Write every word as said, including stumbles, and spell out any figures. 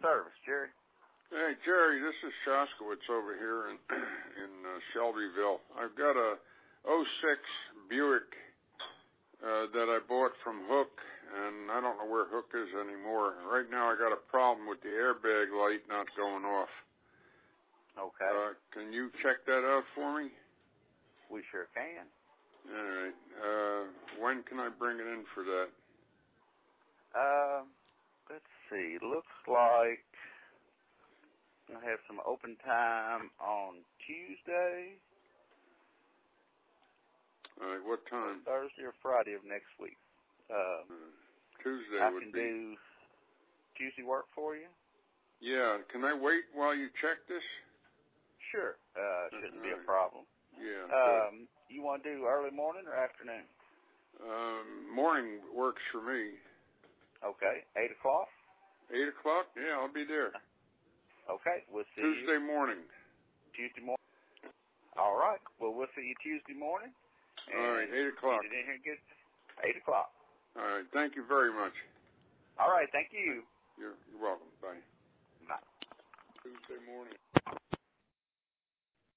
service, Jerry? Hey, Jerry, this is Shoskowitz over here in in uh, Shelbyville. I've got a oh six Buick uh, that I bought from Hook, and I don't know where Hook is anymore. Right now I got a problem with the airbag light not going off. Okay. Uh, can you check that out for me? We sure can. All right. Uh, when can I bring it in for that? Uh, let's see. Looks like I have some open time on Tuesday. All right, what time? Thursday or Friday of next week. Uh, uh, Tuesday I would can be. do Tuesday work for you? Yeah, can I wait while you check this? Sure. Uh, shouldn't be a right. problem. Yeah. Um, you want to do early morning or afternoon? Um, morning works for me. Okay. Eight o'clock? Eight o'clock? Yeah, I'll be there. Okay, we'll see Tuesday you. morning. Tuesday morning. All right. Well, we'll see you Tuesday morning. All right, eight o'clock. Get in here and get eight o'clock. All right, thank you very much. All right, thank you. You're